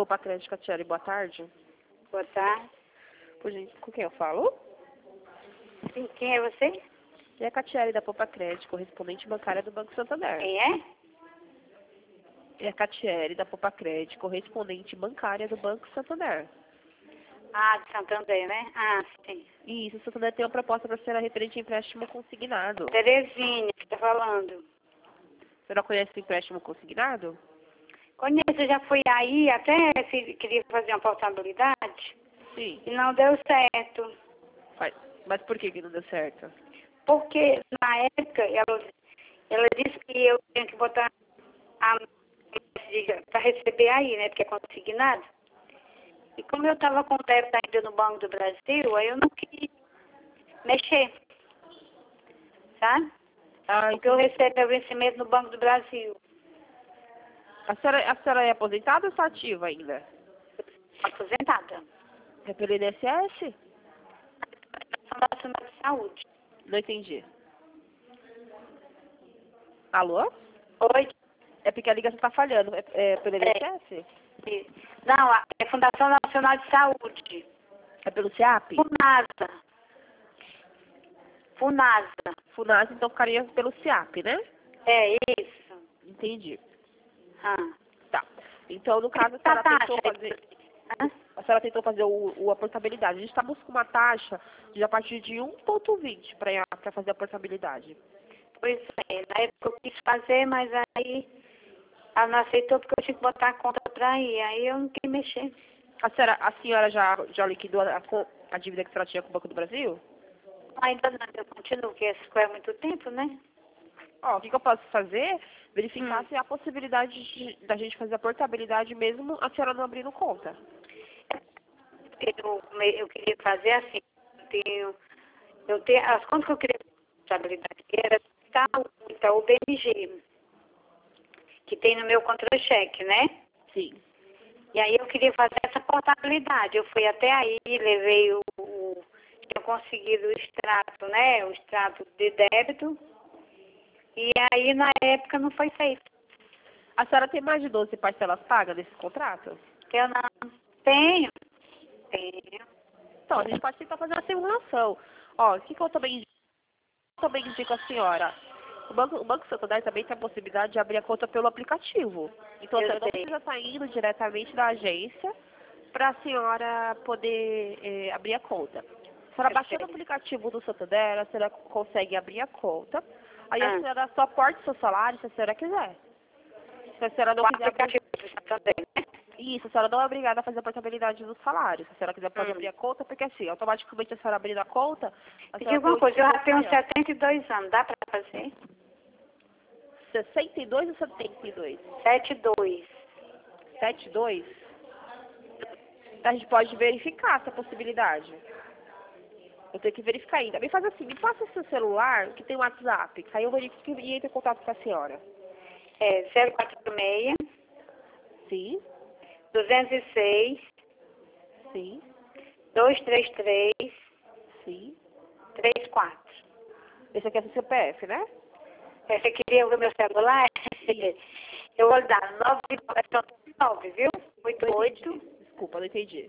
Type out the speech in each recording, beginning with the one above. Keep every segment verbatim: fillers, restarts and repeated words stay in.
Poupa Crédito, Catiele, boa tarde. Boa tarde. Por gente, com quem eu falo? Sim, quem é você? É a Catiele da Poupa Crédito, correspondente bancária do Banco Santander. Quem é? É a Catiele da Poupa Crédito, correspondente bancária do Banco Santander. Ah, de Santander, né? Ah, sim. Isso, o Santander tem uma proposta para ser referente a empréstimo consignado. Terezinha, que tá falando. Você não conhece o empréstimo consignado? Conheço, eu já fui aí, até se queria fazer uma portabilidade Sim. e não deu certo. Faz. Mas por que que não deu certo? Porque na época ela, ela disse que eu tinha que botar a para receber aí, né? Porque é consignado. E como eu estava com débito ainda no Banco do Brasil, aí eu não quis mexer. Sabe? Ah, Porque eu recebo meu vencimento no Banco do Brasil. a senhora, a senhora é aposentada ou está ativa ainda? Aposentada. É pelo I N S S? Fundação Nacional de Saúde. Não entendi. Alô? Oi? É porque a ligação está falhando. É, é pelo I N S S? É. Não, é Fundação Nacional de Saúde. É pelo SEAP? FUNASA. FUNASA. FUNAS, então ficaria pelo SEAP, né? É isso. Entendi. Ah. Tá. Então, no caso, a Tá, senhora taxa tentou aí. fazer... Hã? A senhora tentou fazer o, o, a portabilidade. A gente estamos com uma taxa de a partir de um ponto vinte para fazer a portabilidade. Pois é, na época eu quis fazer, mas aí ela não aceitou porque eu tinha que botar a conta pra ir. Aí eu não quis mexer. A senhora, a senhora já, já liquidou a, a dívida que a senhora tinha com o Banco do Brasil? Ainda não, eu continuo, porque isso foi há muito tempo, né? Ó, o que, que eu posso fazer? Verificar Hum. se há possibilidade de, da gente fazer a portabilidade mesmo a senhora não abrindo conta. Eu, eu queria fazer assim, eu tenho, eu tenho as contas que eu queria responsabilidade era tal, então, o B M G, que tem no meu contra-cheque, né? Sim. E aí eu queria fazer essa portabilidade. Eu fui até aí, levei o, o tinha conseguido o extrato, né? O extrato de débito. E aí na época não foi feito. A senhora tem mais de doze parcelas pagas nesse contrato? Eu não tenho. Tenho. Então, a gente pode tentar fazer uma simulação. Ó, o que, que eu também indico? Eu também indico a senhora. O Banco, o Banco Santander também tem a possibilidade de abrir a conta pelo aplicativo. Então, a Eu senhora não sei. precisa estar indo diretamente da agência para a senhora poder eh, abrir a conta. A senhora Eu baixando sei. o aplicativo do Santander, a senhora consegue abrir a conta. Aí a Ah, senhora só aporta o seu salário se a senhora quiser. Se a senhora não o quiser abrir... aplicativo do Santander, né? Isso, a senhora não é obrigada a fazer a portabilidade do salário. Se a senhora quiser, pode Hum. abrir a conta, porque assim, automaticamente a senhora abrindo a conta, a Me senhora diga tem uma um coisa, eu já desconto tenho maior. setenta e dois anos, dá pra fazer? sessenta e dois ou setenta e dois? setenta e dois. setenta e dois? A gente pode verificar essa possibilidade. Eu tenho que verificar ainda. Me faz assim, me passa o seu celular, que tem WhatsApp, que aí eu verifico e entro em contato com a senhora. É zero quatro seis, Sim, duzentos e seis, sim, duzentos e trinta e três, sim. trinta e quatro. Esse aqui é o seu C P F, né? É, você queria o meu celular? Eu vou dar nove, nove, viu? oito Não oito. entendi. Desculpa, não entendi.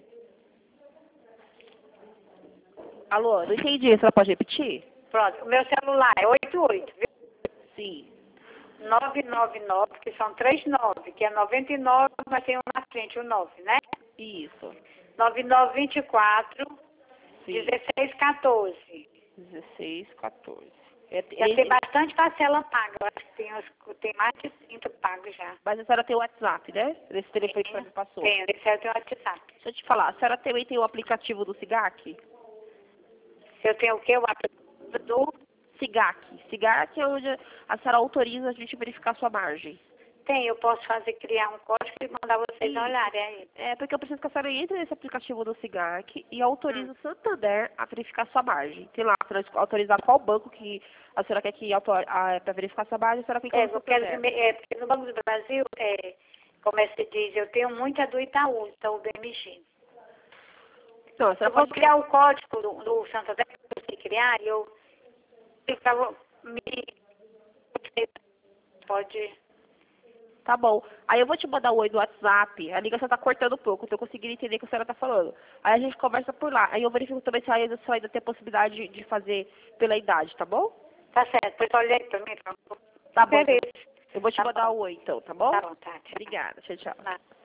Alô, não entendi. A senhora pode repetir? Pronto, o meu celular é oito oito, viu? Sim. nove nove nove, que são três nove, que é noventa e nove, mas tem um na frente, o nove, né? Isso. nove nove vinte e quatro, Sim. dezesseis quatorze. dezesseis, quatorze. É, Já tem é, bastante parcela paga, eu acho que tem, uns- tem mais de trinta pagos já. mas a senhora tem o WhatsApp, né? Nesse telefone que a senhora Tenho, me passou. tenho, esse é o teu WhatsApp. Deixa eu te falar, a senhora também tem o aplicativo do SIGAC? Eu tenho o quê? O aplicativo do... SIGAC. SIGAC é onde a senhora autoriza a gente verificar a sua margem. Tem, eu posso fazer, criar um código e mandar vocês Isso. olharem aí. É porque eu preciso que a senhora entre nesse aplicativo do SIGAC e Hum. autorize o Santander a verificar a sua margem. Tem lá, a senhora autorizar qual banco que a senhora quer que para verificar a sua margem, a senhora clica É, no eu quero, Santander. primeiro- é, porque no Banco do Brasil, é, como é que se diz, eu tenho muita do Itaú, então o B M G. Não, a Eu senhora vou pode... criar o código do, do Santander que eu sei criar e eu, eu vou me... Pode... Tá bom. Aí eu vou te mandar o oi do WhatsApp. A ligação tá cortando um pouco, então eu consegui entender o que a senhora tá falando. Aí a gente conversa por lá. Aí eu verifico também se ainda, se ainda tem possibilidade de, de fazer pela idade, tá bom? Tá certo, depois olha aí pra mim, por favor. Tá bom. Então. Beleza. Eu vou te Tá mandar bom. o oi, então, tá bom? Tá bom, tá. Tchau. Obrigada. Tchau, tchau. Nada.